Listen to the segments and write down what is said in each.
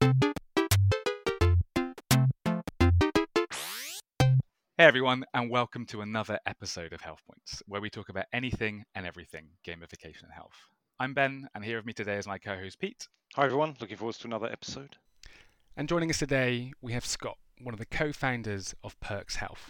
Hey everyone, and welcome to another episode of Health Points, where we talk about anything and everything gamification and health. I'm Ben, and here with me today is my co-host Pete. Hi everyone, looking forward to another episode. And joining us today, we have Scott, one of the co-founders of Perks Health.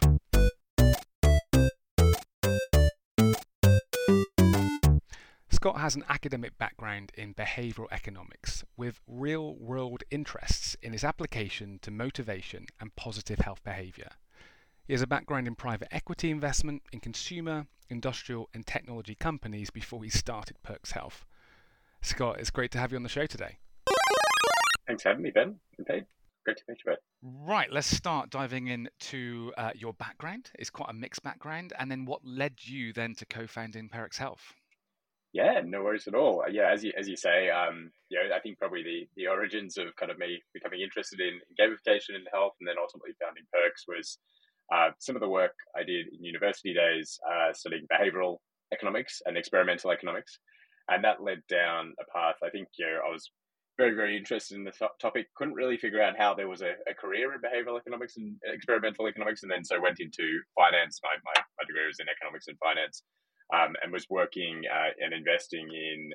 Scott has an academic background in behavioural economics with real-world interests in its application to motivation and positive health behaviour. He has a background in private equity investment in consumer, industrial, and technology companies before he started Perks Health. Scott, it's great to have you on the show today. Thanks for having me, Ben and Pete. Great to meet you both. Right, let's start diving into your background. It's quite a mixed background, and then what led you then to co-founding Perks Health? Yeah, no worries at all. Yeah, as you say, I think probably the origins of kind of me becoming interested in gamification and health, and then ultimately founding Perks was some of the work I did in university days, studying behavioral economics and experimental economics, and that led down a path. I think I was very, very interested in the topic. Couldn't really figure out how there was a career in behavioral economics and experimental economics, and then so went into finance. My degree was in economics and finance, and was working and investing in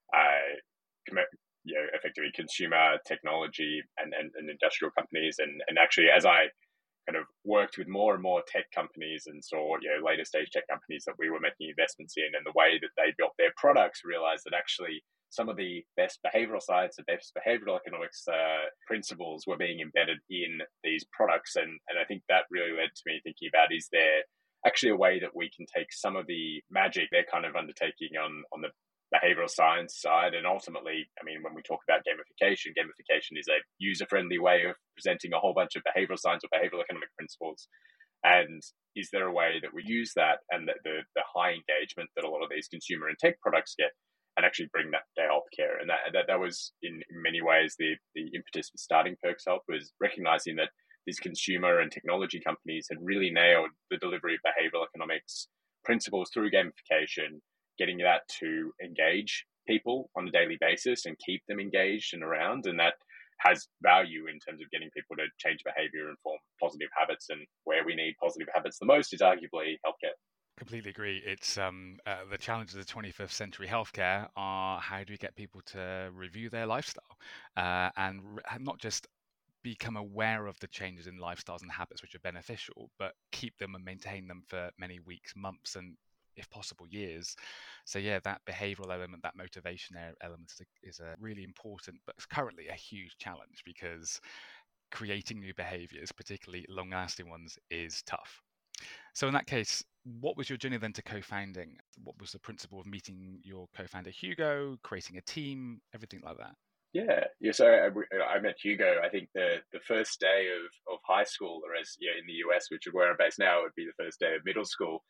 effectively consumer technology and industrial companies. And actually, as I kind of worked with more and more tech companies and saw later stage tech companies that we were making investments in, and the way that they built their products, realized that actually some of the best behavioral science and best behavioral economics principles were being embedded in these products. And I think that really led to me thinking about, is there actually a way that we can take some of the magic they're kind of undertaking on the behavioral science side? And ultimately, I mean, when we talk about gamification is a user-friendly way of presenting a whole bunch of behavioral science or behavioral economic principles. And is there a way that we use that and the high engagement that a lot of these consumer and tech products get, and actually bring that to healthcare? And that was in many ways the impetus for starting Perks Health, was recognizing that these consumer and technology companies had really nailed the delivery of behavioral economics principles through gamification, getting that to engage people on a daily basis and keep them engaged and around. And that has value in terms of getting people to change behavior and form positive habits. And where we need positive habits the most is arguably healthcare. Completely agree. It's the challenges of the 21st century healthcare are, how do we get people to review their lifestyle and not just become aware of the changes in lifestyles and habits which are beneficial, but keep them and maintain them for many weeks, months, and if possible years. So yeah, that behavioral element, that motivation element is a really important, but it's currently a huge challenge, because creating new behaviors, particularly long-lasting ones, is tough. So in that case, what was your journey then to co-founding? What was the principle of meeting your co-founder Hugo, creating a team, everything like that? Yeah. So I met Hugo, I think the first day of high school, or as in the US, which is where I'm based now, it would be the first day of middle school.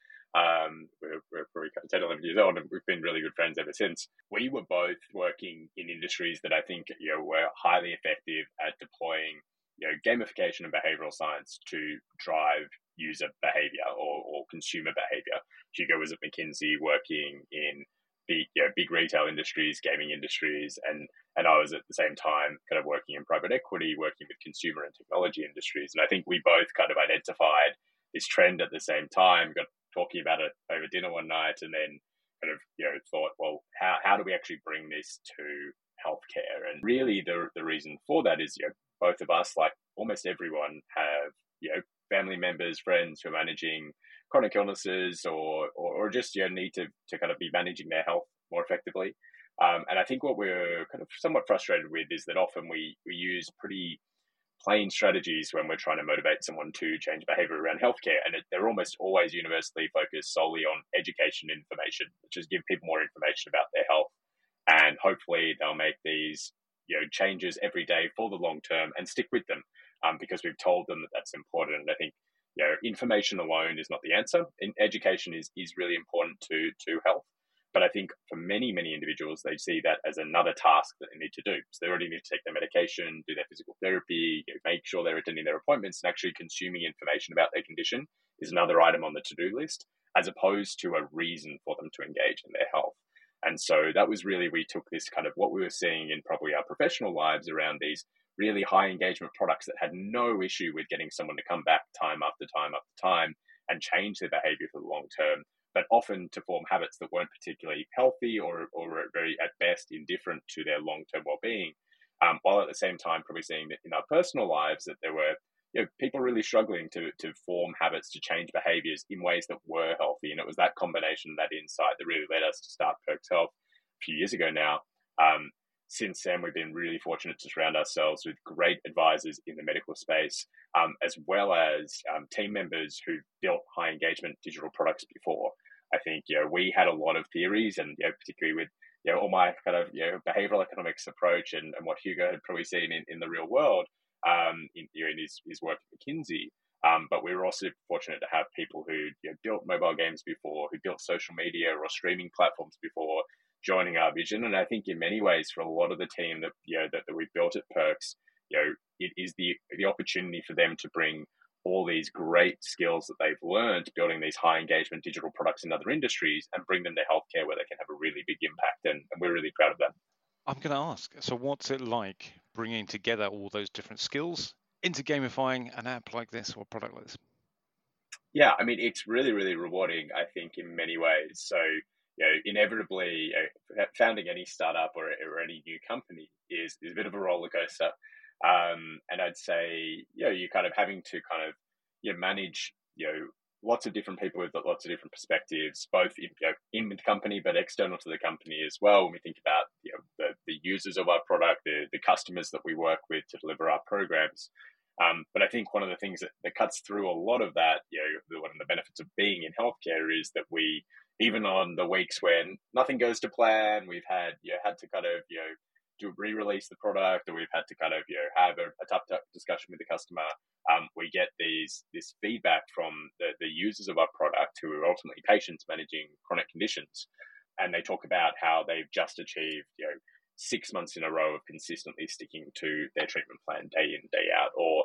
We're probably 10, 11 years old, and we've been really good friends ever since. We were both working in industries that I think were highly effective at deploying gamification and behavioral science to drive user behavior or consumer behavior. Hugo was at McKinsey working in big retail industries, gaming industries, and I was at the same time kind of working in private equity, working with consumer and technology industries. And I think we both kind of identified this trend at the same time, got talking about it over dinner one night, and then kind of thought, well, how do we actually bring this to healthcare? And really the reason for that is both of us, like almost everyone, have family members, friends who are managing chronic illnesses or just need to kind of be managing their health more effectively. And I think what we're kind of somewhat frustrated with is that often we use pretty plain strategies when we're trying to motivate someone to change behavior around healthcare, and they're almost always universally focused solely on education information, which is give people more information about their health, and hopefully they'll make these changes every day for the long term and stick with them, because we've told them that that's important. And I think information alone is not the answer. Education is really important to health. But I think for many, many individuals, they see that as another task that they need to do. So they already need to take their medication, do their physical therapy, make sure they're attending their appointments, and actually consuming information about their condition is another item on the to-do list, as opposed to a reason for them to engage in their health. And so that was really, we took this kind of what we were seeing in probably our professional lives around these really high engagement products that had no issue with getting someone to come back time after time after time and change their behavior for the long term, but often to form habits that weren't particularly healthy or very, at best, indifferent to their long-term well-being. While at the same time, probably seeing that in our personal lives that there were people really struggling to form habits, to change behaviors in ways that were healthy. And it was that combination, that insight, that really led us to start Perks Health a few years ago now. Since then, we've been really fortunate to surround ourselves with great advisors in the medical space, as well as team members who built high engagement digital products before. I think we had a lot of theories, and particularly with all my kind of behavioral economics approach and what Hugo had probably seen in the real world in his work at McKinsey. But we were also fortunate to have people who built mobile games before, who built social media or streaming platforms before, joining our vision. And I think in many ways, for a lot of the team that that we built at Perks, it is the opportunity for them to bring all these great skills that they've learned building these high engagement digital products in other industries and bring them to healthcare where they can have a really big impact. And we're really proud of that. I'm going to ask, so what's it like bringing together all those different skills into gamifying an app like this or a product like this? Yeah, I mean, it's really, really rewarding, I think, in many ways. So, inevitably, founding any startup or any new company is a bit of a roller coaster. And I'd say, you're kind of having to kind of manage, lots of different people with lots of different perspectives, both in the company, but external to the company as well. When we think about the users of our product, the customers that we work with to deliver our programs. But I think one of the things that cuts through a lot of that, one of the benefits of being in healthcare is that we, even on the weeks when nothing goes to plan, we've had to kind of to re-release the product, or we've had to kind of have a tough discussion with the customer. We get this feedback from the users of our product, who are ultimately patients managing chronic conditions, and they talk about how they've just achieved 6 months in a row of consistently sticking to their treatment plan day in, day out, or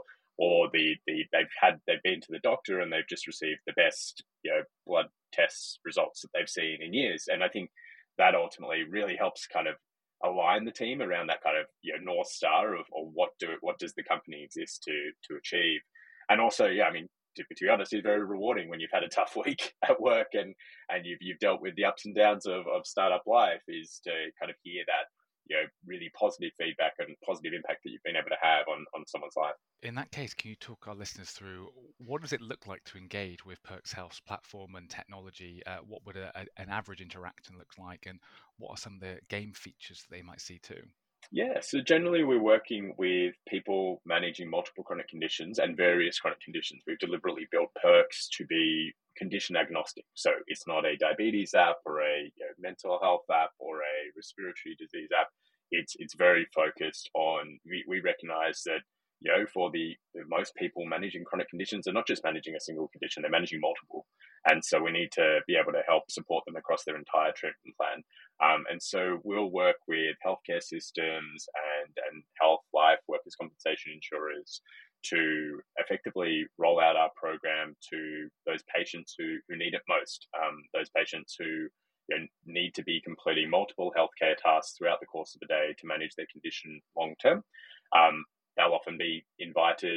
they've been to the doctor and they've just received the best blood test results that they've seen in years. And I think that ultimately really helps kind of align the team around that kind of North Star of what does the company exist to achieve. And also, I mean, to be honest, it's very rewarding when you've had a tough week at work and you've dealt with the ups and downs of startup life, is to kind of hear that really positive feedback and positive impact that you've been able to have on someone's life. In that case, can you talk our listeners through what does it look like to engage with Perks Health's platform and technology? What would an average interaction look like, and what are some of the game features that they might see too? Yeah, so generally we're working with people managing multiple chronic conditions and various chronic conditions. We've deliberately built Perks to be condition agnostic. So it's not a diabetes app or a mental health app or a respiratory disease app. It's very focused on, we recognize that for the most people managing chronic conditions, they're not just managing a single condition, they're managing multiple. And so we need to be able to help support them across their entire treatment plan. And so we'll work with healthcare systems and health, life, workers' compensation insurers to effectively roll out our program to those patients who need it most, those patients who need to be completing multiple healthcare tasks throughout the course of a day to manage their condition long term. They'll often be invited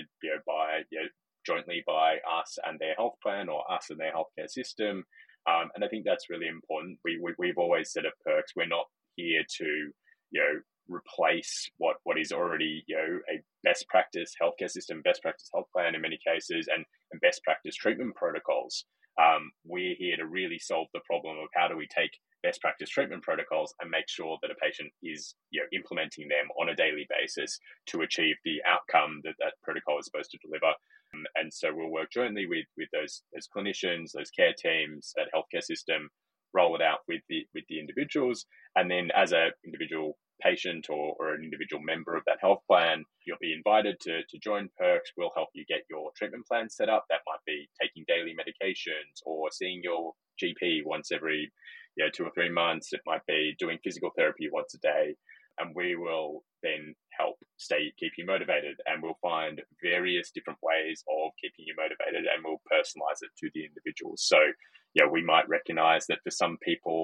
jointly by us and their health plan, or us and their healthcare system. And I think that's really important. We've always said at Perks, we're not here to replace what is already a best practice healthcare system, best practice health plan in many cases, and best practice treatment protocols. We're here to really solve the problem of how do we take best practice treatment protocols and make sure that a patient is implementing them on a daily basis to achieve the outcome that protocol is supposed to deliver. And so we'll work jointly with those clinicians, those care teams, that healthcare system, roll it out with the individuals. And then as an individual patient or an individual member of that health plan, you'll be invited to join Perks. We'll help you get your treatment plan set up. That might be taking daily medications or seeing your GP once every 2 or 3 months. It might be doing physical therapy once a day. And we will then help keep you motivated, and we'll find various different ways of keeping you motivated, and we'll personalize it to the individual. So, we might recognize that for some people,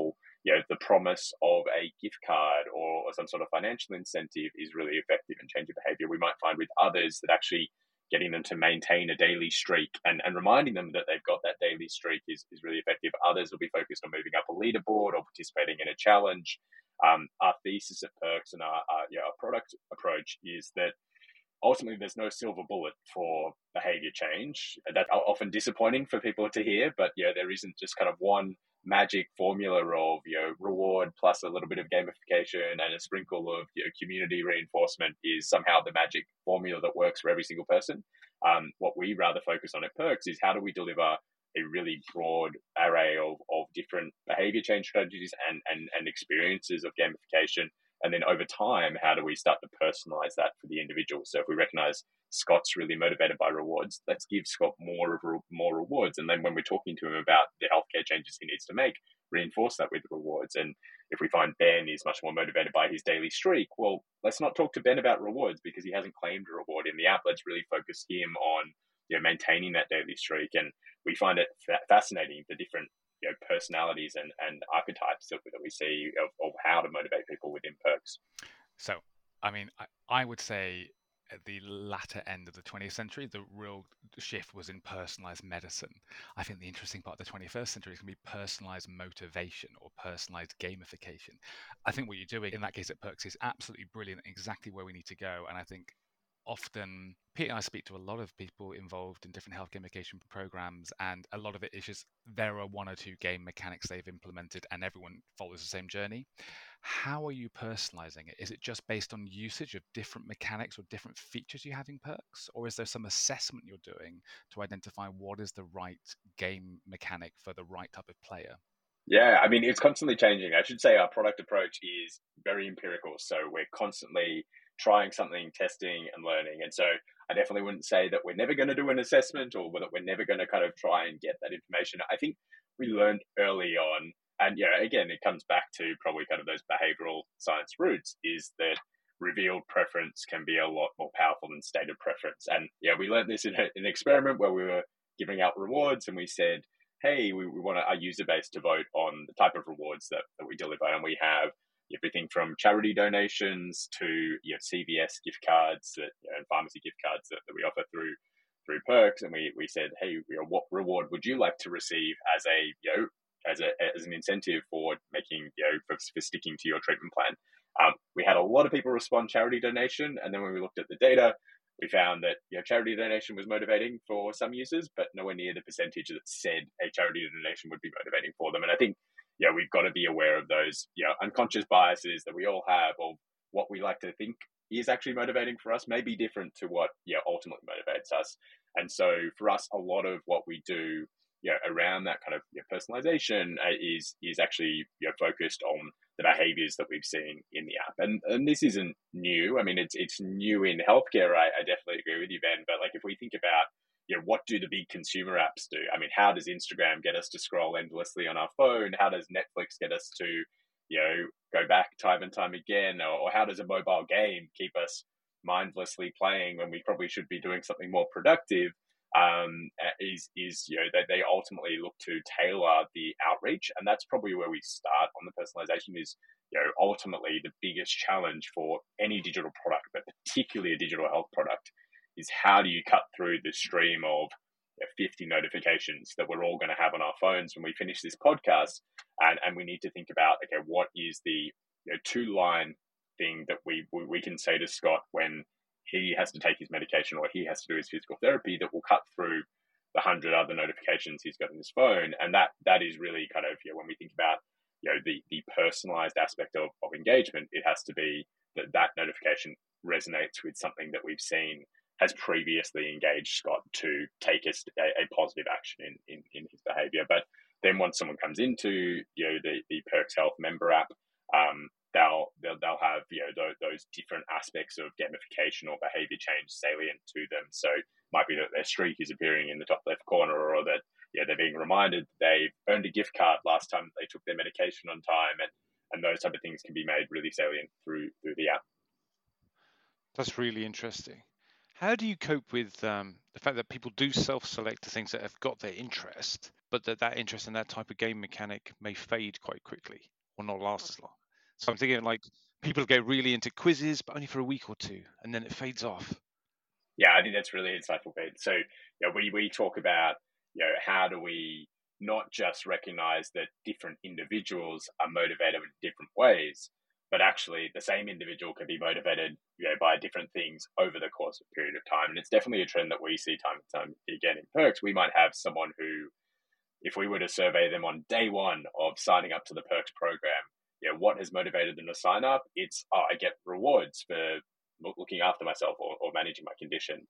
the promise of a gift card or some sort of financial incentive is really effective in changing behavior. We might find with others that actually getting them to maintain a daily streak and reminding them that they've got that daily streak is really effective. Others will be focused on moving up a leaderboard or participating in a challenge. Our thesis at Perks and our product approach is that ultimately there's no silver bullet for behavior change. That's often disappointing for people to hear, but there isn't just kind of one magic formula of reward plus a little bit of gamification and a sprinkle of community reinforcement is somehow the magic formula that works for every single person. What we rather focus on at Perks is how do we deliver a really broad array of different behavior change strategies and experiences of gamification. And then over time, how do we start to personalize that for the individual? So if we recognize Scott's really motivated by rewards, let's give Scott more rewards. And then when we're talking to him about the healthcare changes he needs to make, reinforce that with rewards. And if we find Ben is much more motivated by his daily streak, well, let's not talk to Ben about rewards because he hasn't claimed a reward in the app. Let's really focus him on maintaining that daily streak. And we find it fascinating, the different personalities and archetypes that we see of how to motivate people within Perks. So, I mean, I would say at the latter end of the 20th century, the real shift was in personalized medicine. I think the interesting part of the 21st century is going to be personalized motivation or personalized gamification. I think what you're doing in that case at Perks is absolutely brilliant, exactly where we need to go. And I think often Pete and I speak to a lot of people involved in different health gamification programs, and a lot of it is just there are one or two game mechanics they've implemented and everyone follows the same journey. How are you personalizing it? Is it just based on usage of different mechanics or different features you have in Perks? Or is there some assessment you're doing to identify what is the right game mechanic for the right type of player? Yeah, I mean, it's constantly changing. I should say our product approach is very empirical. So we're constantly trying something, testing and learning. And so I definitely wouldn't say that we're never going to do an assessment or that we're never going to kind of try and get that information. I think we learned early on, and again, it comes back to probably kind of those behavioral science roots, is that revealed preference can be a lot more powerful than stated preference. And we learned this in an experiment where we were giving out rewards and we said, hey, we want our user base to vote on the type of rewards that we deliver. And we have everything from charity donations to CVS gift cards and pharmacy gift cards that we offer through Perks. And we said, hey, what reward would you like to receive as an incentive for making for sticking to your treatment plan? We had a lot of people respond charity donation, and then when we looked at the data, we found that charity donation was motivating for some users, but nowhere near the percentage that said a charity donation would be motivating for them. And I think we've got to be aware of those unconscious biases that we all have of what we like to think is actually motivating for us may be different to what ultimately motivates us. And so for us, a lot of what we do around that kind of personalization is actually focused on the behaviors that we've seen in the app. And this isn't new. I mean, it's new in healthcare. I definitely agree with you, Ben. But like if we think about what do the big consumer apps do? I mean, how does Instagram get us to scroll endlessly on our phone? How does Netflix get us to, go back time and time again? Or how does a mobile game keep us mindlessly playing when we probably should be doing something more productive? That they ultimately look to tailor the outreach. And that's probably where we start on the personalization is, ultimately the biggest challenge for any digital product, but particularly a digital health product, is how do you cut through the stream of 50 notifications that we're all going to have on our phones when we finish this podcast. And we need to think about, okay, what is the 2-line thing that we can say to Scott when he has to take his medication or he has to do his physical therapy that will cut through the 100 other notifications he's got on his phone. And that is really kind of, when we think about, the personalized aspect of engagement, it has to be that notification resonates with something that we've seen has previously engaged Scott to take a positive action in his behavior. But then once someone comes into, the Perks Health member app, they'll have those different aspects of gamification or behavior change salient to them. So it might be that their streak is appearing in the top left corner, or that they're being reminded they earned a gift card last time they took their medication on time, and those type of things can be made really salient through the app. That's really interesting. How do you cope with the fact that people do self-select the things that have got their interest, but that interest in that type of game mechanic may fade quite quickly? or not last as long. So I'm thinking like people get really into quizzes, but only for a week or two, and then it fades off. Yeah, I think that's really insightful, Pete. So, we talk about, how do we not just recognize that different individuals are motivated in different ways, but actually the same individual can be motivated, by different things over the course of a period of time. And it's definitely a trend that we see time and time again in Perks. We might have someone who, if we were to survey them on day one of signing up to the Perks program, what has motivated them to sign up? It's, I get rewards for looking after myself or managing my condition.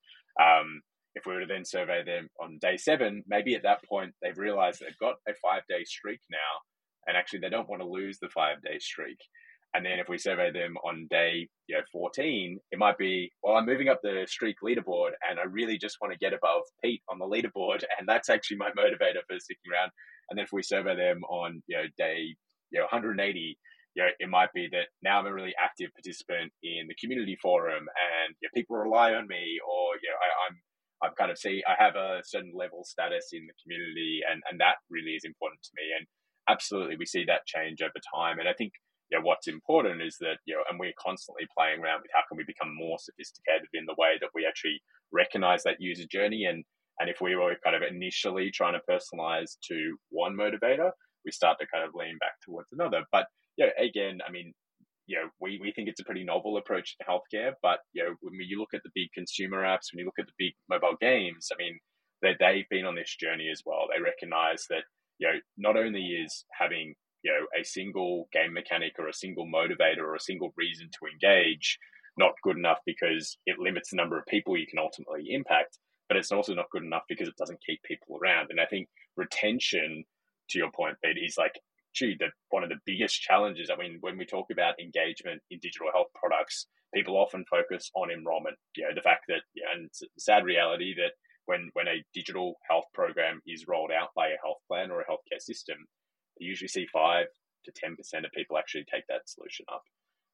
If we were to then survey them on day 7, maybe at that point they've realized they've got a 5-day streak now, and actually they don't want to lose the 5-day streak. And then if we survey them on day 14, it might be, well, I'm moving up the streak leaderboard and I really just want to get above Pete on the leaderboard. And that's actually my motivator for sticking around. And then if we survey them on day 180, it might be that now I'm a really active participant in the community forum and people rely on me, or I'm kind of I have a certain level status in the community, and that really is important to me. And absolutely, we see that change over time. And I think what's important is that, and we're constantly playing around with how can we become more sophisticated in the way that we actually recognize that user journey. And if we were kind of initially trying to personalize to one motivator, we start to kind of lean back towards another. But again, I mean, we think it's a pretty novel approach to healthcare. But when you look at the big consumer apps, when you look at the big mobile games, I mean, they've been on this journey as well. They recognize that not only is having a single game mechanic or a single motivator or a single reason to engage not good enough because it limits the number of people you can ultimately impact, but it's also not good enough because it doesn't keep people around. And I think retention, to your point, Pete, is like, one of the biggest challenges. I mean, when we talk about engagement in digital health products, people often focus on enrollment. The fact that, and it's a sad reality that when a digital health program is rolled out by a health plan or a healthcare system, you usually see 5 to 10% of people actually take that solution up.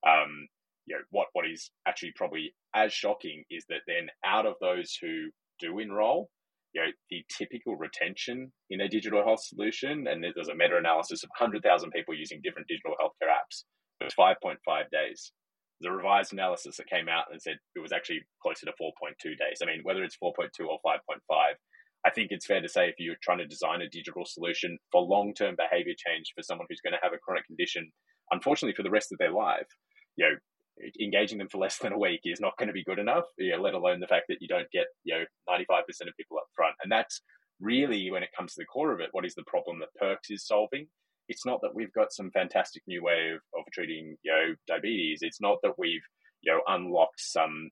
What is actually probably as shocking is that then out of those who do enroll, the typical retention in a digital health solution, and there's a meta-analysis of 100,000 people using different digital healthcare apps, it was 5.5 days. There's a revised analysis that came out and said it was actually closer to 4.2 days. I mean, whether it's 4.2 or 5.5, I think it's fair to say if you're trying to design a digital solution for long-term behavior change for someone who's going to have a chronic condition, unfortunately for the rest of their life, engaging them for less than a week is not going to be good enough, let alone the fact that you don't get 95% of people up front. And that's really, when it comes to the core of it, what is the problem that Perks is solving? It's not that we've got some fantastic new way of treating diabetes. It's not that we've unlocked some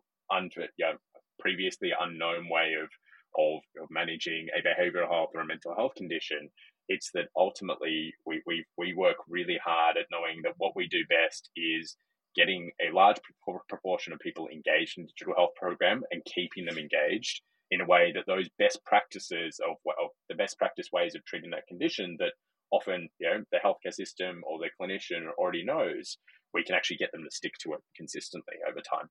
previously unknown way of managing a behavioral health or a mental health condition. It's that ultimately we work really hard at knowing that what we do best is getting a large proportion of people engaged in the digital health program and keeping them engaged in a way that those best practices of the best practice ways of treating that condition that often the healthcare system or the clinician already knows, we can actually get them to stick to it consistently over time.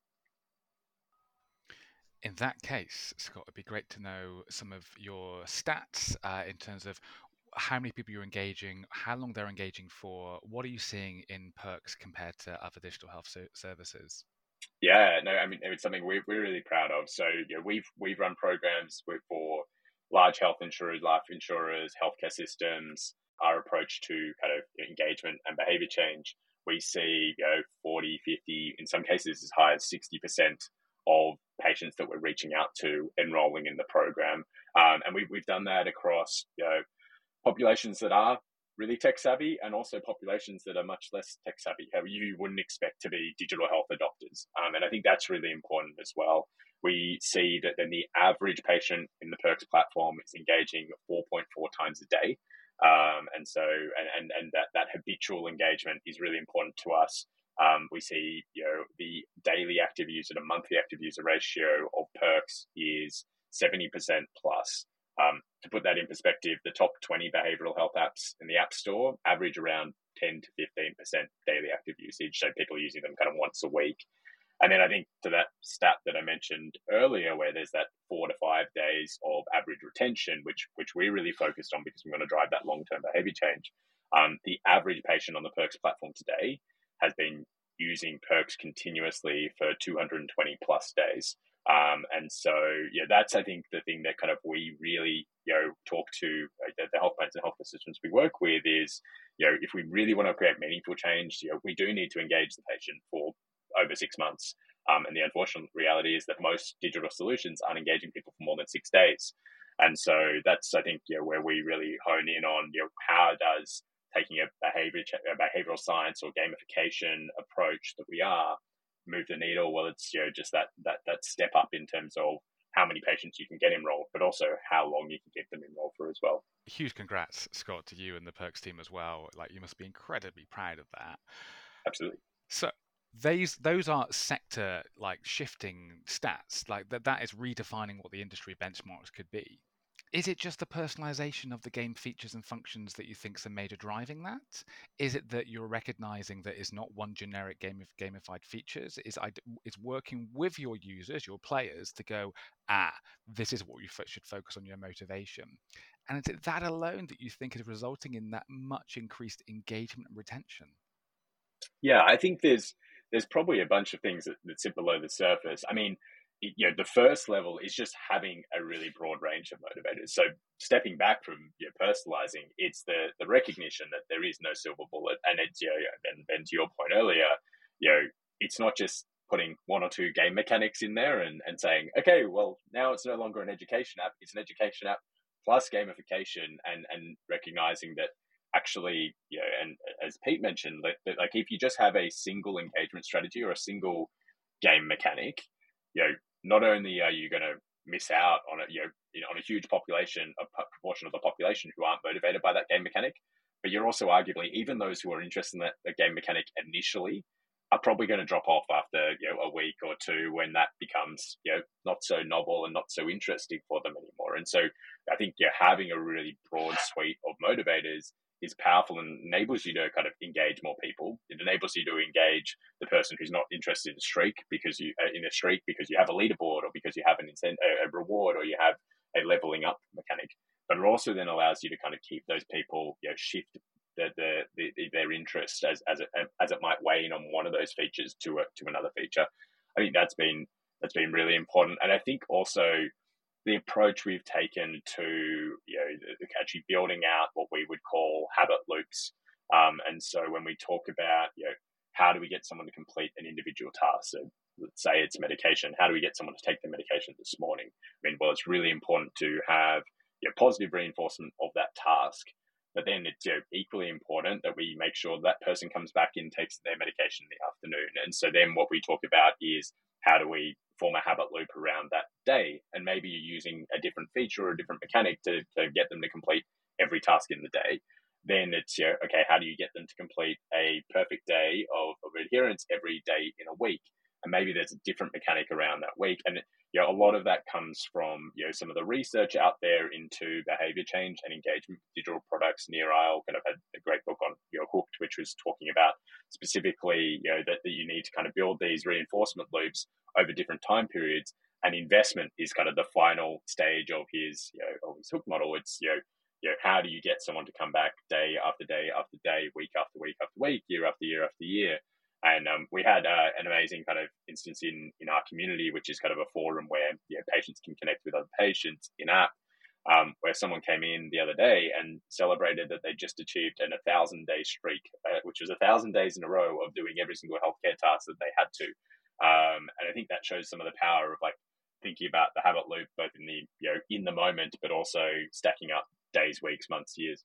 In that case, Scott, it'd be great to know some of your stats in terms of how many people you're engaging, how long they're engaging for. What are you seeing in Perks compared to other digital health services? Yeah, no, I mean, it's something we're really proud of. So we've run programs for large health insurers, life insurers, healthcare systems. Our approach to kind of engagement and behavior change, we see 40, 50, in some cases as high as 60% of patients that we're reaching out to enrolling in the program. And we've done that across populations that are really tech savvy and also populations that are much less tech savvy, how you wouldn't expect to be digital health adopters. And I think that's really important as well. We see that then the average patient in the Perks platform is engaging 4.4 times a day. And so that habitual engagement is really important to us. We see the daily active user to monthly active user ratio of Perks is 70% plus. To put that in perspective, the top 20 behavioral health apps in the App Store average around 10 to 15% daily active usage, so people using them kind of once a week. And then I think to that stat that I mentioned earlier, where there's that 4 to 5 days of average retention, which we really focused on because we want to drive that long-term behavior change. The average patient on the Perks platform today has been using Perks continuously for 220 plus days. And so, yeah, that's, I think, the thing that kind of we really, talk to the health plans and health systems we work with is, if we really want to create meaningful change, we do need to engage the patient for over 6 months. And the unfortunate reality is that most digital solutions aren't engaging people for more than 6 days. And so that's, I think, where we really hone in on, how does taking a behavioral science or gamification approach that we are move the needle? Well, it's just that step up in terms of how many patients you can get enrolled, but also how long you can keep them enrolled for as well. Huge congrats, Scott, to you and the Perks team as well. Like, you must be incredibly proud of that. Absolutely. So those are sector like shifting stats. Like that is redefining what the industry benchmarks could be. Is it just the personalization of the game features and functions that you think is the major driving that? Is it that you're recognizing that it's not one generic gamified features? It's working with your users, your players, to go, this is what you should focus on your motivation. And is it that alone that you think is resulting in that much increased engagement and retention? Yeah, I think there's probably a bunch of things that sit below the surface. I mean, the first level is just having a really broad range of motivators. So stepping back from personalizing, it's the recognition that there is no silver bullet, and it's and to your point earlier, it's not just putting one or two game mechanics in there and saying, okay, well, now it's no longer an education app; it's an education app plus gamification, and recognizing that actually, and as Pete mentioned, like if you just have a single engagement strategy or a single game mechanic, not only are you going to miss out on on a huge population, a proportion of the population who aren't motivated by that game mechanic, but you're also arguably, even those who are interested in that game mechanic initially are probably going to drop off after a week or two when that becomes not so novel and not so interesting for them anymore. And so I think having a really broad suite of motivators is powerful and enables you to kind of engage more people. It enables you to engage the person who's not interested in a streak because you have a leaderboard, or because you have a reward, or you have a leveling up mechanic. But it also then allows you to kind of keep those people shift their interest as it might wane on one of those features to another feature. I think that's been really important, and I think also the approach we've taken to actually building out what we would call habit loops. And so when we talk about how do we get someone to complete an individual task, so let's say it's medication, how do we get someone to take the medication this morning? I mean, well, it's really important to have positive reinforcement of that task, but then it's equally important that we make sure that person comes back and takes their medication in the afternoon. And so then what we talk about is how do we form a habit loop around that day, and maybe you're using a different feature or a different mechanic to get them to complete every task in the day. Then it's okay, how do you get them to complete a perfect day of adherence every day in a week? And maybe there's a different mechanic around that week. And a lot of that comes from some of the research out there into behavior change and engagement with digital products. Nir Eyal kind of had a great book on Hooked, which was talking about specifically that you need to kind of build these reinforcement loops over different time periods, and investment is kind of the final stage of his Hook model. It's how do you get someone to come back day after day after day, week after week after week, year after year after year. And we had an amazing kind of instance in our community, which is kind of a forum where patients can connect with other patients in app, where someone came in the other day and celebrated that they just achieved an 1,000-day streak, which was 1,000 days in a row of doing every single healthcare task that they had to. And I think that shows some of the power of like thinking about the habit loop, both in the in the moment, but also stacking up days, weeks, months, years.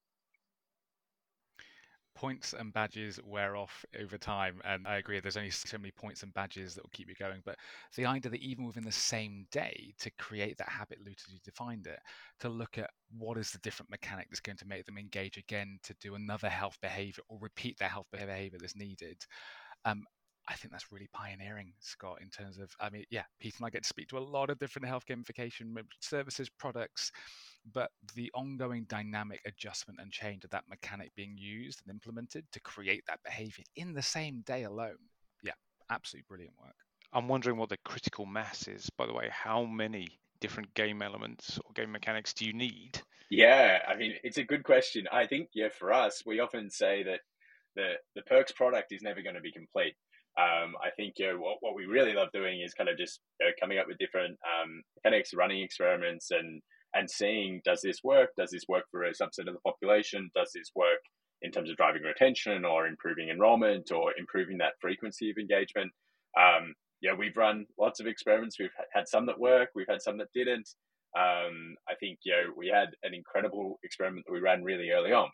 Points and badges wear off over time, and I agree there's only so many points and badges that will keep you going, but the idea that even within the same day to create that habit loop as you defined it, to look at what is the different mechanic that's going to make them engage again to do another health behavior or repeat their health behavior that's needed. I think that's really pioneering, Scott, in terms of, I mean, yeah, Pete and I get to speak to a lot of different health gamification services, products, but the ongoing dynamic adjustment and change of that mechanic being used and implemented to create that behavior in the same day alone. Yeah, absolutely brilliant work. I'm wondering what the critical mass is, by the way. How many different game elements or game mechanics do you need Yeah, I mean, it's a good question. I think, yeah, for us, we often say that the perks product is never going to be complete. I think, what we really love doing is kind of just coming up with different mechanics, running experiments, and seeing, does this work? Does this work for a subset of the population? Does this work in terms of driving retention or improving enrollment or improving that frequency of engagement? Yeah, we've run lots of experiments. We've had some that work. We've had some that didn't. I think we had an incredible experiment that we ran really early on.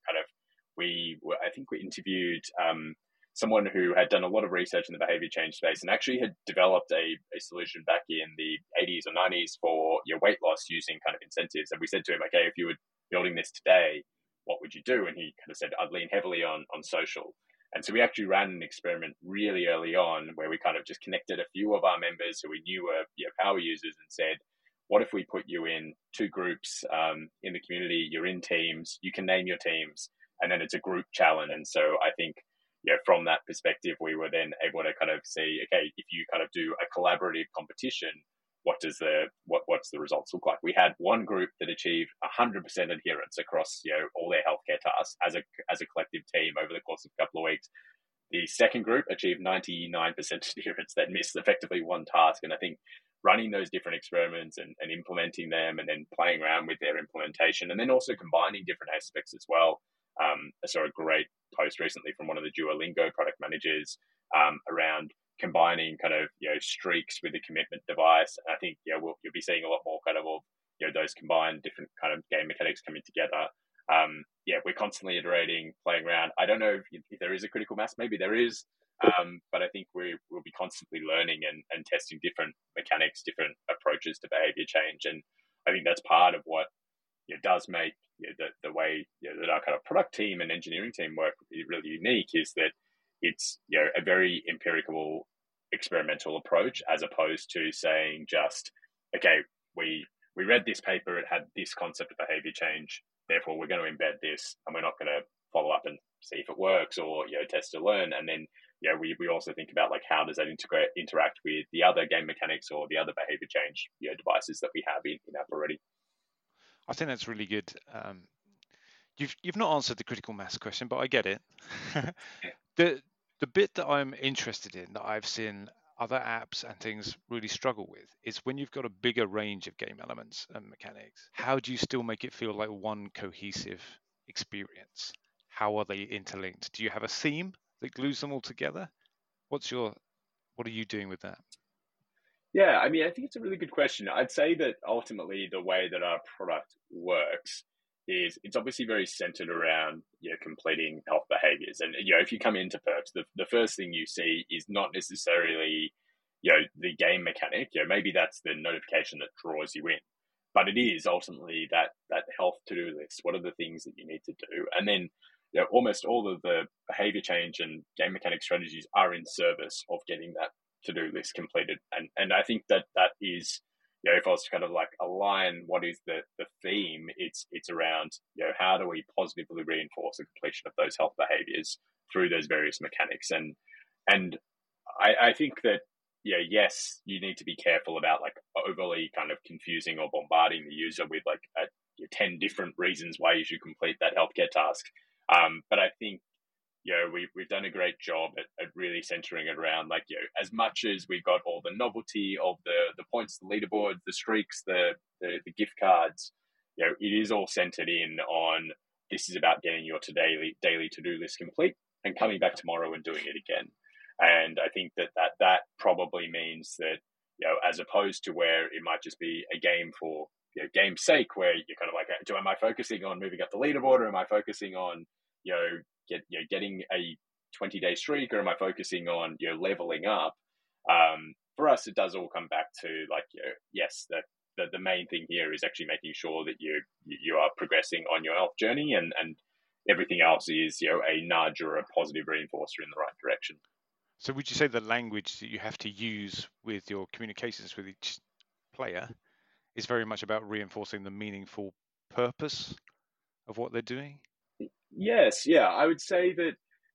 I think we interviewed someone who had done a lot of research in the behavior change space and actually had developed a solution back in the 80s or 90s for your weight loss using kind of incentives. And we said to him, okay, if you were building this today, what would you do? And he kind of said, I'd lean heavily on social. And so we actually ran an experiment really early on where we kind of just connected a few of our members who we knew were power users and said, what if we put you in two groups in the community? You're in teams, you can name your teams, and then it's a group challenge. And so I think, from that perspective, we were then able to kind of see, okay, if you kind of do a collaborative competition, what's the results look like? We had one group that achieved 100% adherence across all their healthcare tasks as a collective team over the course of a couple of weeks. The second group achieved 99% adherence. They'd missed effectively one task, and I think running those different experiments and implementing them and then playing around with their implementation and then also combining different aspects as well. I saw a great post recently from one of the Duolingo product managers around combining kind of streaks with the commitment device. And I think you'll be seeing a lot more kind of those combined different kind of game mechanics coming together. We're constantly iterating, playing around. I don't know if there is a critical mass. Maybe there is, but I think we'll be constantly learning and testing different mechanics, different approaches to behavior change. And I think that's part of what does make the way that our kind of product team and engineering team work really unique is that it's a very empirical, experimental approach as opposed to saying just, okay, we read this paper, it had this concept of behavior change, therefore we're going to embed this and we're not going to follow up and see if it works or test to learn. And then we also think about like how does that interact with the other game mechanics or the other behavior change devices that we have in app already. I think that's really good. You've not answered the critical mass question, but I get it. The bit that I'm interested in that I've seen other apps and things really struggle with is when you've got a bigger range of game elements and mechanics, how do you still make it feel like one cohesive experience? How are they interlinked? Do you have a theme that glues them all together? What are you doing with that? Yeah, I mean, I think it's a really good question. I'd say that ultimately the way that our product works is it's obviously very centered around completing health behaviors. And if you come into Perks, the first thing you see is not necessarily the game mechanic. Maybe that's the notification that draws you in, but it is ultimately that health to-do list. What are the things that you need to do? And then almost all of the behavior change and game mechanic strategies are in service of getting that to-do list completed. And I think that is, if I was to kind of like align what is the theme, it's around, how do we positively reinforce the completion of those health behaviors through those various mechanics. And I think that, yes, you need to be careful about like overly kind of confusing or bombarding the user with like 10 different reasons why you should complete that healthcare task. But I think, we've done a great job at really centering it around like, as much as we got all the novelty of the points, the leaderboards, the streaks, the gift cards, it is all centered in on this is about getting your daily to-do list complete and coming back tomorrow and doing it again. And I think that probably means that, as opposed to where it might just be a game for game's sake, where you're kind of like, am I focusing on moving up the leaderboard, or am I focusing on, getting a 20-day streak, or am I focusing on, leveling up? For us, it does all come back to like, yes, that the main thing here is actually making sure that you are progressing on your health journey, and everything else is, a nudge or a positive reinforcer in the right direction. So would you say the language that you have to use with your communications with each player is very much about reinforcing the meaningful purpose of what they're doing? Yes, yeah. I would say that,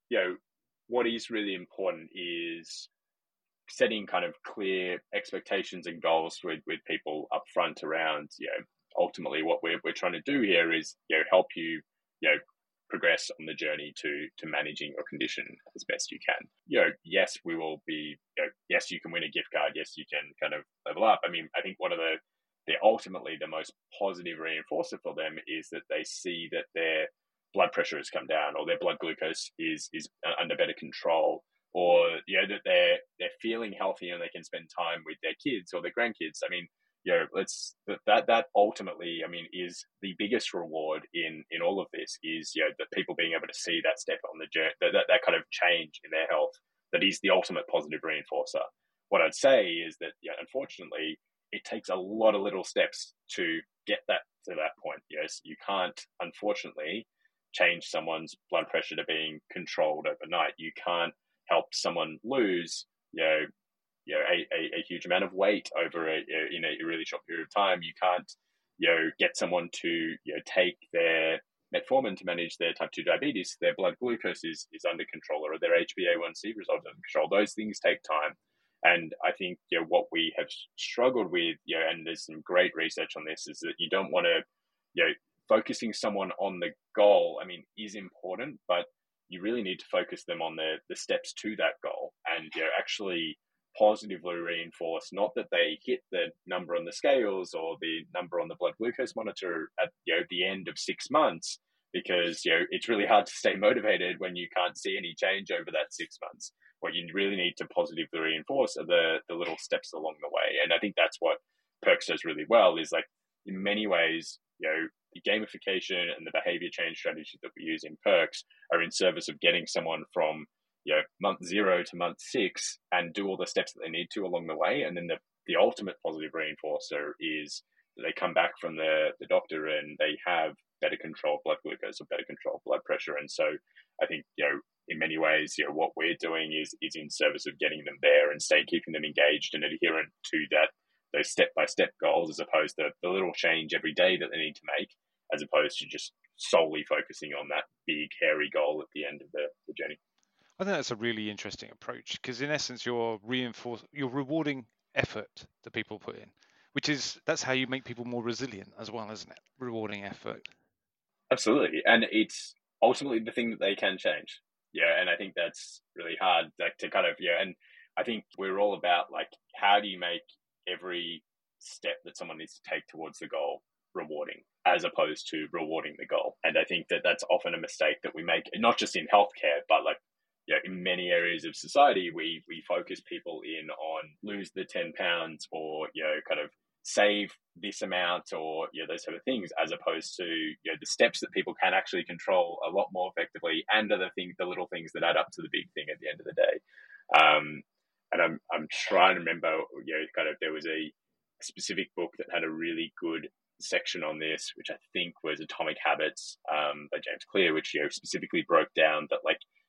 what is really important is setting kind of clear expectations and goals with people up front around, ultimately what we're trying to do here is help you progress on the journey to managing your condition as best you can. Yes, we will be. Yes, you can win a gift card. Yes, you can kind of level up. I mean, I think one of the ultimately the most positive reinforcer for them is that they see that their blood pressure has come down, or their blood glucose is under better control, or that they're feeling healthy and they can spend time with their kids or their grandkids. I mean, that ultimately, I mean, is the biggest reward in all of this is that people being able to see that step on the journey, that kind of change in their health, that is the ultimate positive reinforcer. What I'd say is that unfortunately, it takes a lot of little steps to get that to that point. Yes, you can't unfortunately change someone's blood pressure to being controlled overnight. You can't help someone lose a huge amount of weight over in a really short period of time. You can't get someone to take their metformin to manage their type 2 diabetes. Their blood glucose is under control, or their HbA1c results under control. Those things take time. And I think what we have struggled with, and there's some great research on this, is that you don't want to, focusing someone on the goal, I mean, is important, but you really need to focus them on the steps to that goal, and actually positively reinforce, not that they hit the number on the scales or the number on the blood glucose monitor at the end of 6 months, because it's really hard to stay motivated when you can't see any change over that 6 months. What you really need to positively reinforce are the little steps along the way. And I think that's what Perks does really well, is like in many ways, the gamification and the behavior change strategies that we use in Perks are in service of getting someone from month 0 to month 6 and do all the steps that they need to along the way. And then the ultimate positive reinforcer is that they come back from the doctor and they have better controlled blood glucose or better controlled blood pressure. And so I think, in many ways, what we're doing is in service of getting them there and keeping them engaged and adherent to those step-by-step goals, as opposed to the little change every day that they need to make, as opposed to just solely focusing on that big, hairy goal at the end of the journey. I think that's a really interesting approach, because in essence, you're rewarding effort that people put in, that's how you make people more resilient as well, isn't it? Rewarding effort. Absolutely. And it's ultimately the thing that they can change. And I think that's really hard, to kind of, and I think we're all about how do you make every step that someone needs to take towards the goal rewarding, as opposed to rewarding the goal. And I think that that's often a mistake that we make, not just in healthcare, but in many areas of society, we focus people in on lose the 10 pounds or, kind of save this amount, or, those sort of things, as opposed to, the steps that people can actually control a lot more effectively, and the little things that add up to the big thing at the end of the day. And I'm trying to remember, kind of, there was a specific book that had a really good section on this, which I think was Atomic Habits by James Clear, which specifically broke down that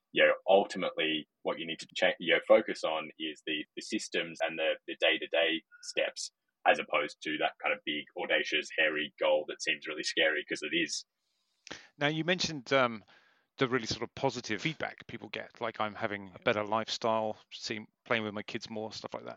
ultimately what you need to focus on is the systems and the day-to-day steps, as opposed to that kind of big, audacious, hairy goal that seems really scary, because it is. Now, you mentioned the really sort of positive feedback people get, like I'm having a better lifestyle, playing with my kids more, stuff like that.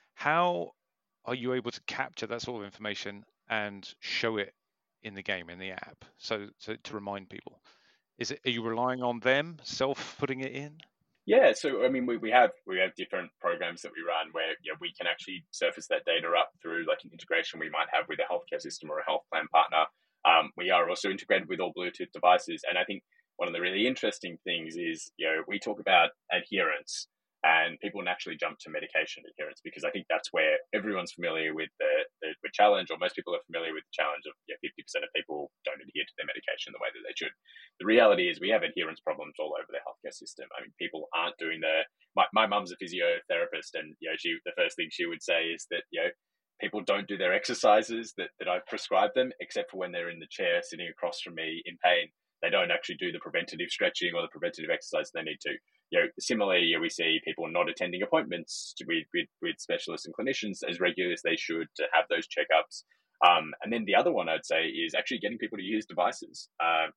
How are you able to capture that sort of information and show it in the game, in the app, so to remind people? Are you relying on them putting it in? Yeah, so I mean, we have different programs that we run where we can actually surface that data up through an integration we might have with a healthcare system or a health plan partner. We are also integrated with all Bluetooth devices, and I think one of the really interesting things is we talk about adherence, and people naturally jump to medication adherence, because I think that's where everyone's familiar with the challenge, or most people are familiar with the challenge of 50% of people don't adhere to their medication the way that they should. The reality is we have adherence problems all over the healthcare system. I mean, people aren't doing my mum's a physiotherapist, and the first thing she would say is that people don't do their exercises that I've prescribed them, except for when they're in the chair sitting across from me in pain. They don't actually do the preventative stretching or the preventative exercise they need to. Similarly, we see people not attending appointments with specialists and clinicians as regularly as they should to have those checkups. And then the other one I'd say is actually getting people to use devices.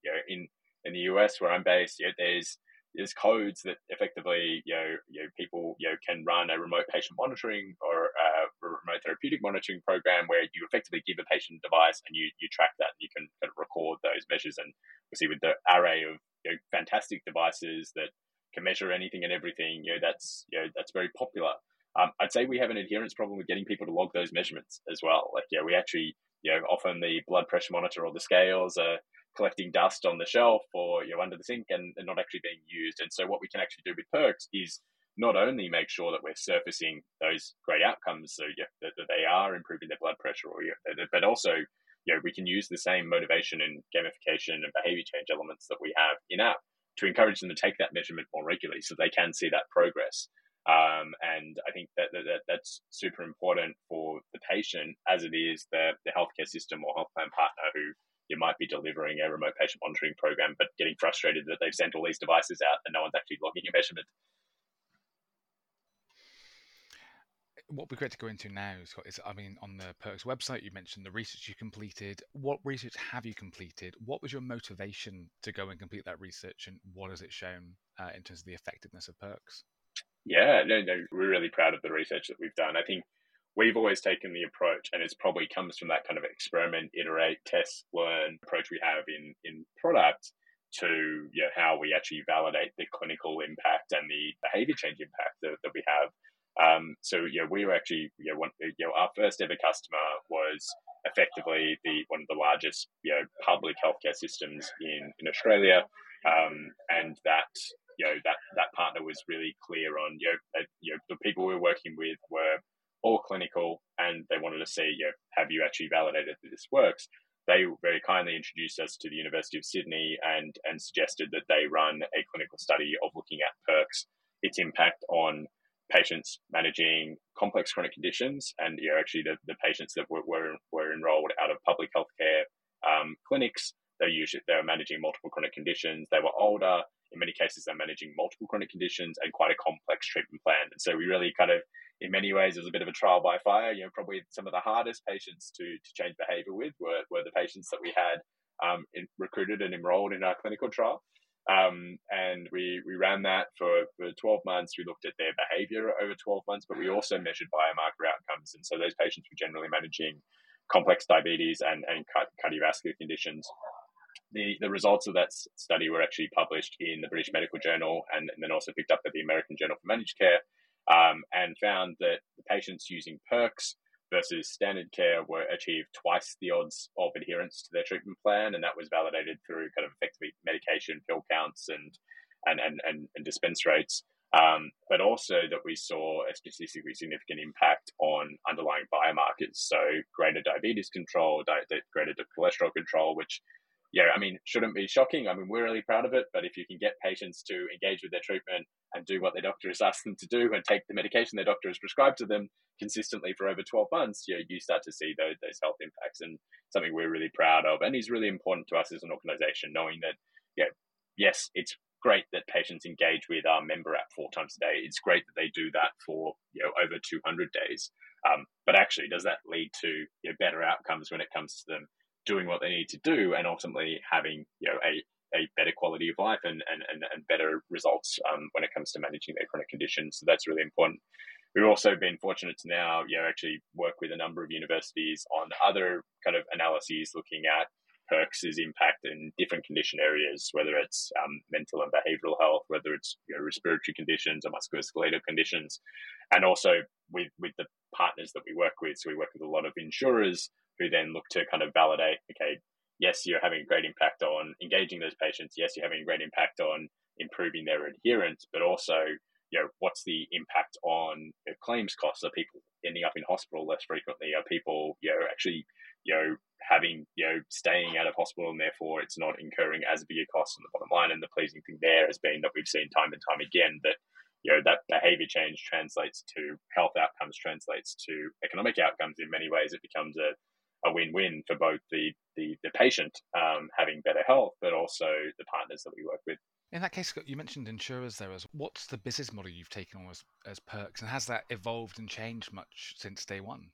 In the US where I'm based, there's codes that effectively people can run a remote patient monitoring or remote therapeutic monitoring program where you effectively give a patient a device and you track that. You can kind of record those measures. And we see with the array of fantastic devices that can measure anything and everything, that's very popular. I'd say we have an adherence problem with getting people to log those measurements as well. Like, we actually, often the blood pressure monitor or the scales are collecting dust on the shelf or under the sink and not actually being used. And so what we can actually do with Perks is not only make sure that we're surfacing those great outcomes, so that they are improving their blood pressure, but also we can use the same motivation and gamification and behavior change elements that we have in app to encourage them to take that measurement more regularly so they can see that progress. And I think that's super important for the patient as it is the healthcare system or health plan partner who you might be delivering a remote patient monitoring program, but getting frustrated that they've sent all these devices out and no one's actually logging a measurement. What would be great to go into now, Scott, is, on the Perks website, you mentioned the research you completed. What research have you completed? What was your motivation to go and complete that research, and what has it shown in terms of the effectiveness of Perks? Yeah, no, we're really proud of the research that we've done. I think we've always taken the approach, and it probably comes from that kind of experiment, iterate, test, learn approach we have in product to how we actually validate the clinical impact and the behavior change impact that we have. So we were actually our first ever customer was effectively one of the largest public healthcare systems in Australia, and that partner was really clear on the people we were working with were all clinical, and they wanted to see have you actually validated that this works. They very kindly introduced us to the University of Sydney and suggested that they run a clinical study of looking at Perks, its impact on patients managing complex chronic conditions, and actually the patients that were enrolled out of public healthcare clinics. They were managing multiple chronic conditions. They were older. In many cases, they're managing multiple chronic conditions and quite a complex treatment plan. And so we really kind of, in many ways, it was a bit of a trial by fire. Probably some of the hardest patients to change behavior with were the patients that we had recruited and enrolled in our clinical trial. And we ran that for 12 months. We looked at their behavior over 12 months, but we also measured biomarker outcomes. And so those patients were generally managing complex diabetes and cardiovascular conditions. The results of that study were actually published in the British Medical Journal and then also picked up at the American Journal for Managed Care, and found that the patients using Perks versus standard care were achieved twice the odds of adherence to their treatment plan, and that was validated through kind of effectively medication, pill counts, and dispense rates. But also that we saw a statistically significant impact on underlying biomarkers, so greater diabetes control, greater cholesterol control, which shouldn't be shocking. We're really proud of it, but if you can get patients to engage with their treatment and do what their doctor has asked them to do and take the medication their doctor has prescribed to them consistently for over 12 months, you start to see those health impacts, and something we're really proud of. And is really important to us as an organization, knowing that, yes, it's great that patients engage with our member app 4 times a day. It's great that they do that for, over 200 days. But actually, does that lead to better outcomes when it comes to them doing what they need to do and ultimately having a better quality of life and better results when it comes to managing their chronic conditions? So that's really important. We've also been fortunate to now actually work with a number of universities on other kind of analyses looking at Perks' impact in different condition areas, whether it's mental and behavioral health, whether it's respiratory conditions or musculoskeletal conditions, and also with the partners that we work with. So we work with a lot of insurers who then look to kind of validate, okay, yes, you're having a great impact on engaging those patients. Yes, you're having a great impact on improving their adherence, but also, what's the impact on claims costs? Are people ending up in hospital less frequently? Are people, actually, having, staying out of hospital, and therefore it's not incurring as big a cost on the bottom line? And the pleasing thing there has been that we've seen time and time again that, that behavior change translates to health outcomes, translates to economic outcomes. In many ways, it becomes a win-win for both the patient having better health, but also the partners that we work with. In that case, Scott, you mentioned insurers there. What's the business model you've taken on as Perks, and has that evolved and changed much since day one?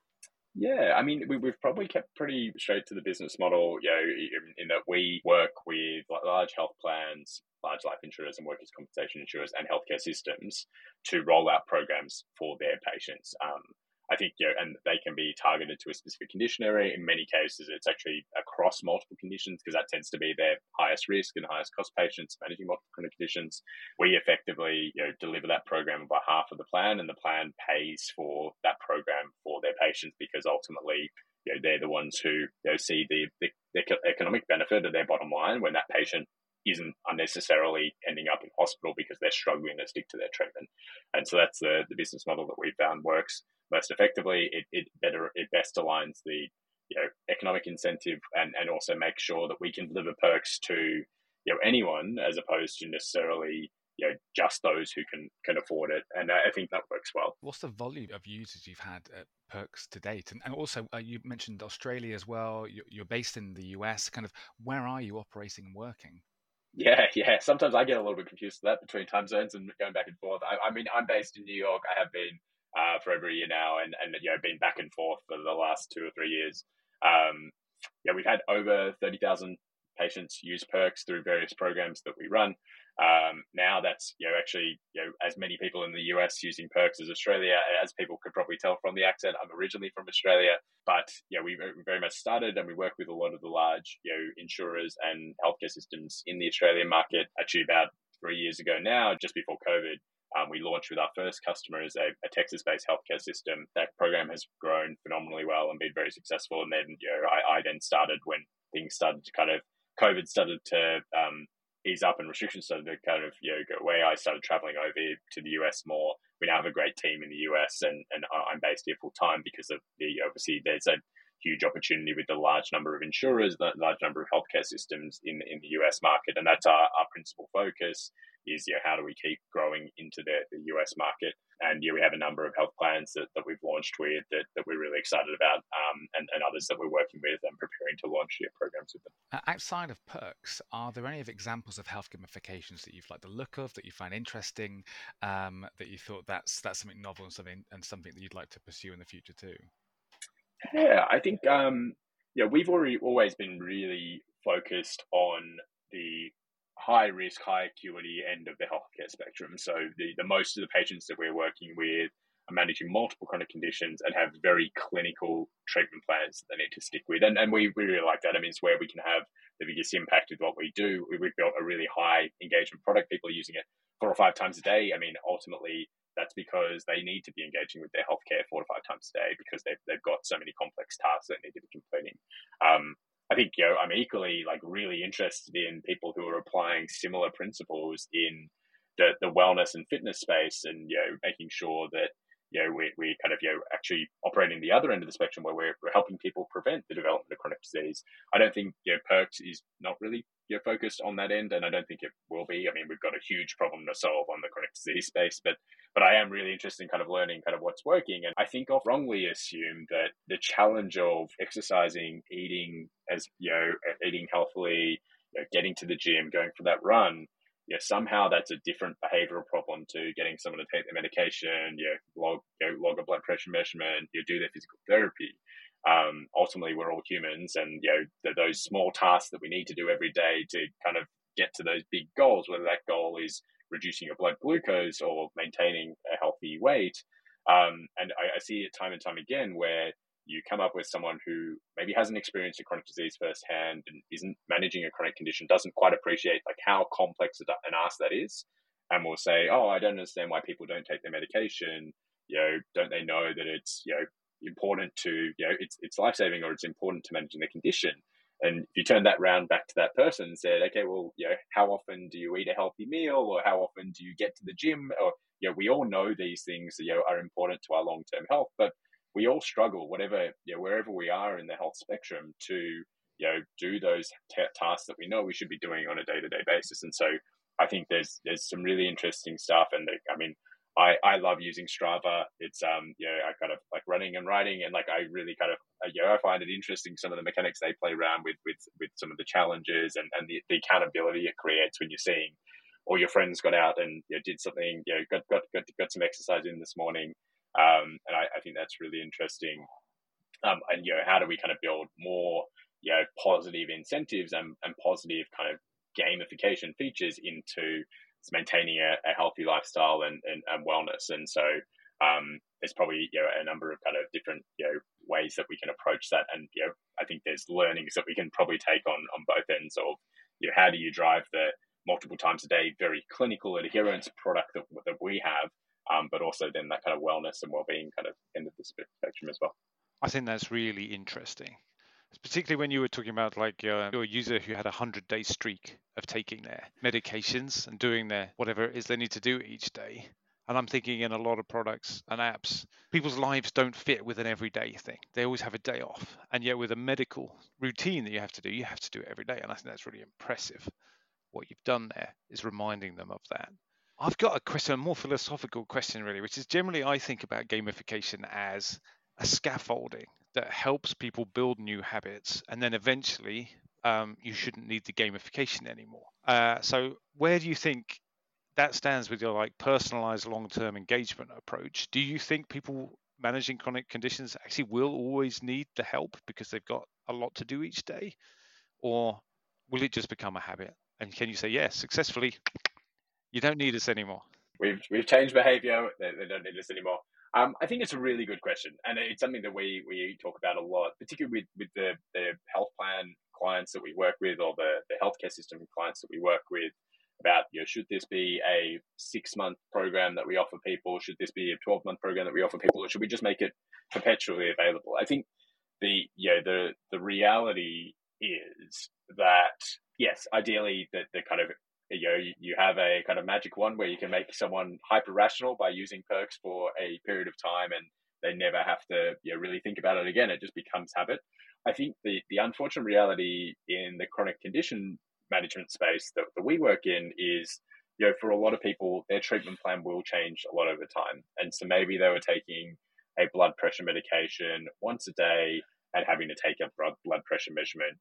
Yeah, we've probably kept pretty straight to the business model, in that we work with large health plans, large life insurers and workers' compensation insurers and healthcare systems to roll out programs for their patients. I think, and they can be targeted to a specific condition area. In many cases, it's actually across multiple conditions because that tends to be their highest risk and highest cost patients managing multiple chronic conditions. We effectively, deliver that program on behalf of the plan, and the plan pays for that program for their patients because ultimately, they're the ones who see the economic benefit of their bottom line when that patient isn't unnecessarily ending up in hospital because they're struggling to stick to their treatment. And so that's the business model that we found works most effectively. It best aligns the economic incentive and also make sure that we can deliver perks to anyone as opposed to necessarily just those who can afford it. And I think that works well. What's the volume of users you've had at Perks to date? And also, you mentioned Australia as well. You're based in the US. Kind of where are you operating and working? Yeah. Sometimes I get a little bit confused with that between time zones and going back and forth. I mean, I'm based in New York. I have been for over a year now, and been back and forth for the last 2 or 3 years. We've had over 30,000 patients use Perks through various programs that we run. Now that's actually as many people in the US using Perks as Australia. As people could probably tell from the accent, I'm originally from Australia, but we very much started, and we work with a lot of the large insurers and healthcare systems in the Australian market. Actually, about 3 years ago now, just before COVID, we launched with our first customer as a Texas-based healthcare system. That program has grown phenomenally well and been very successful. And then I then started when things started to kind of COVID started to ease up and restrictions started to kind of go away. I started traveling over to the US more. We now have a great team in the US, and I'm based here full time because of obviously there's a huge opportunity with the large number of insurers, the large number of healthcare systems in the US market, and that's our principal focus. Is how do we keep growing into the US market? And we have a number of health plans that we've launched with that we're really excited about, and others that we're working with and preparing to launch programs with them. Outside of Perks, are there any examples of health gamifications that you've liked the look of, that you find interesting, that you thought that's something novel and something that you'd like to pursue in the future too? Yeah, I think we've always been really focused on the high risk, high acuity end of the healthcare spectrum. So the most of the patients that we're working with are managing multiple chronic conditions and have very clinical treatment plans that they need to stick with. And we really like that. I mean, it's where we can have the biggest impact with what we do. We've built a really high engagement product. People are using it 4 or 5 times a day. I mean, ultimately, that's because they need to be engaging with their healthcare 4 to 5 times a day because they've got so many complex tasks that need to be completing. I think I'm equally really interested in people who are applying similar principles in the wellness and fitness space, and making sure that we kind of actually operating the other end of the spectrum where we're helping people prevent the development of chronic disease. I don't think Perks is not really focused on that end, and I don't think it will be. I mean, we've got a huge problem to solve on the chronic disease space, but I am really interested in kind of learning kind of what's working. And I think I've wrongly assumed that the challenge of exercising, eating eating healthily, getting to the gym, going for that run, somehow that's a different behavioral problem to getting someone to take their medication, log a blood pressure measurement, do their physical therapy. Ultimately, we're all humans, and those small tasks that we need to do every day to kind of get to those big goals, whether that goal is reducing your blood glucose or maintaining a healthy weight. And I see it time and time again where you come up with someone who maybe hasn't experienced a chronic disease firsthand and isn't managing a chronic condition, doesn't quite appreciate how complex an ask that is, and will say, "Oh, I don't understand why people don't take their medication. Don't they know that it's important to it's life saving, or it's important to managing the condition?" And if you turn that round back to that person and said, "Okay, well, how often do you eat a healthy meal, or how often do you get to the gym?" Or we all know these things are important to our long term health, but we all struggle, wherever we are in the health spectrum, to do those tasks that we know we should be doing on a day-to-day basis. And so I think there's some really interesting stuff. And I mean, I love using Strava. It's I kind of like running and riding, and I really kind of I find it interesting, some of the mechanics they play around with some of the challenges and the accountability it creates when you're seeing all your friends got out and did something, got some exercise in this morning. And I think that's really interesting. And how do we kind of build more positive incentives and positive kind of gamification features into maintaining a healthy lifestyle and wellness? And so there's probably a number of kind of different ways that we can approach that, and I think there's learnings that we can probably take on both ends of how do you drive the multiple times a day very clinical adherence product that we have, but also then that kind of wellness and well-being kind of end of the spectrum as well. I think that's really interesting, particularly when you were talking about like your user who had a 100-day streak of taking their medications and doing their whatever it is they need to do each day. And I'm thinking in a lot of products and apps, people's lives don't fit with an everyday thing. They always have a day off. And yet with a medical routine that you have to do it every day. And I think that's really impressive. What you've done there is reminding them of that. I've got a question, a more philosophical question really, which is generally I think about gamification as a scaffolding that helps people build new habits, and then eventually you shouldn't need the gamification anymore. So where do you think that stands with your like personalized long-term engagement approach? Do you think people managing chronic conditions actually will always need the help because they've got a lot to do each day, or will it just become a habit? And can you say yes, successfully, you don't need us anymore? We've changed behavior. They don't need us anymore. I think it's a really good question, and it's something that we talk about a lot, particularly with the health plan clients that we work with, or the healthcare system clients that we work with, about should this be a 6-month program that we offer people? Should this be a 12-month program that we offer people, or should we just make it perpetually available? I think the reality is that yes, ideally the kind of you have a kind of magic wand where you can make someone hyper rational by using perks for a period of time, and they never have to really think about it again. It just becomes habit. I think the unfortunate reality in the chronic condition management space that we work in is, for a lot of people, their treatment plan will change a lot over time. And so maybe they were taking a blood pressure medication once a day and having to take a blood pressure measurement,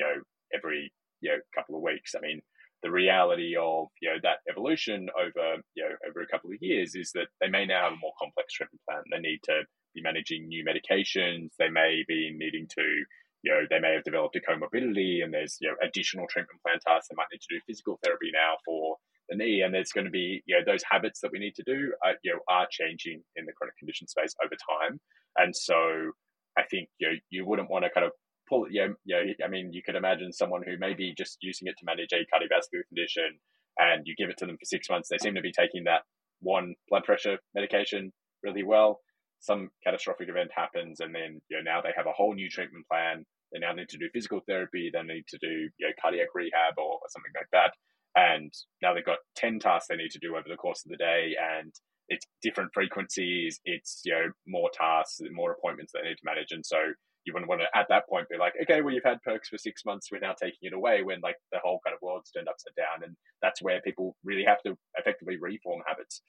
every couple of weeks. I mean, the reality of that evolution over over a couple of years is that they may now have a more complex treatment plan. They need to be managing new medications. They may be needing to they may have developed a comorbidity, and there's additional treatment plan tasks. They might need to do physical therapy now for the knee, and there's going to be those habits that we need to do are changing in the chronic condition space over time. And so I think you wouldn't want to kind of pull it. I mean, you could imagine someone who may be just using it to manage a cardiovascular condition, and you give it to them for 6 months. They seem to be taking that one blood pressure medication really well. Some catastrophic event happens, and then now they have a whole new treatment plan. They now need to do physical therapy. They need to do cardiac rehab or something like that. And now they've got 10 tasks they need to do over the course of the day, and it's different frequencies. It's more tasks, more appointments they need to manage. And so you wouldn't want to at that point be like, okay, well, you've had perks for 6 months, we're now taking it away, when like the whole kind of world's turned upside down. And that's where people really have to effectively reform habits.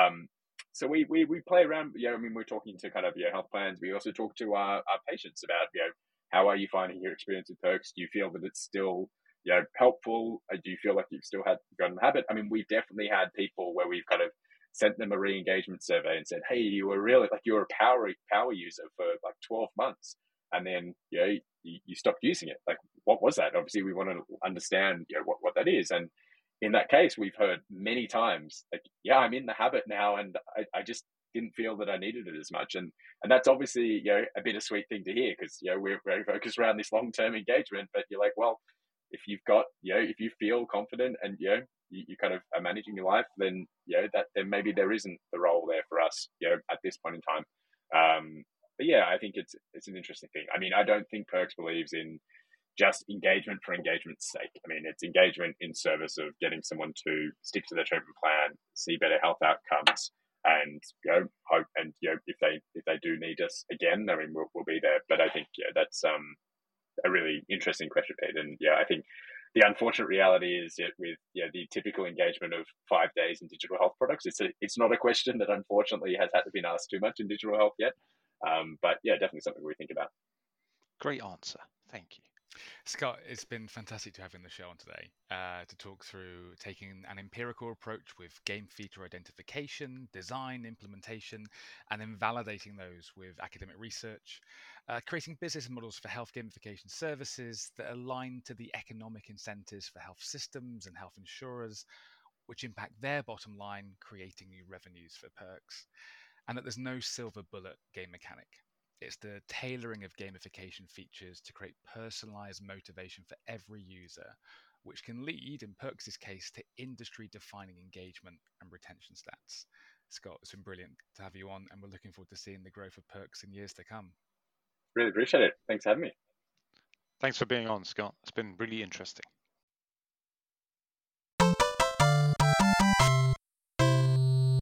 So we play around. I mean, we're talking to kind of health plans. We also talk to our patients about how are you finding your experience with perks? Do you feel that it's still helpful? Do you feel like you've still gotten a habit? I mean, we've definitely had people where we've kind of sent them a re-engagement survey and said, hey, you were a power user for like 12 months, and then you stopped using it. Like, what was that? Obviously we want to understand what that is. And in that case, we've heard many times like, yeah, I'm in the habit now, and I just didn't feel that I needed it as much. And that's obviously a bittersweet thing to hear, because we're very focused around this long-term engagement. But you're like, well, if you've got if you feel confident and you kind of are managing your life, then that then maybe there isn't the role there for us at this point in time. But yeah, I think it's an interesting thing. I mean, I don't think Perks believes in just engagement for engagement's sake. I mean, it's engagement in service of getting someone to stick to their treatment plan, see better health outcomes, and hope. And if they do need us again, I mean, we'll be there. But I think that's a really interesting question, Pete. And I think the unfortunate reality is that with the typical engagement of 5 days in digital health products, it's not a question that unfortunately has had to be asked too much in digital health yet. But definitely something we think about. Great answer. Thank you. Scott, it's been fantastic to have you on the show today to talk through taking an empirical approach with game feature identification, design, implementation, and then validating those with academic research, creating business models for health gamification services that align to the economic incentives for health systems and health insurers, which impact their bottom line, creating new revenues for Perks. and that there's no silver bullet game mechanic. It's the tailoring of gamification features to create personalized motivation for every user, which can lead, in Perks' case, to industry-defining engagement and retention stats. Scott, it's been brilliant to have you on, and we're looking forward to seeing the growth of Perks in years to come. Really appreciate it. Thanks for having me. Thanks for being on, Scott. It's been really interesting.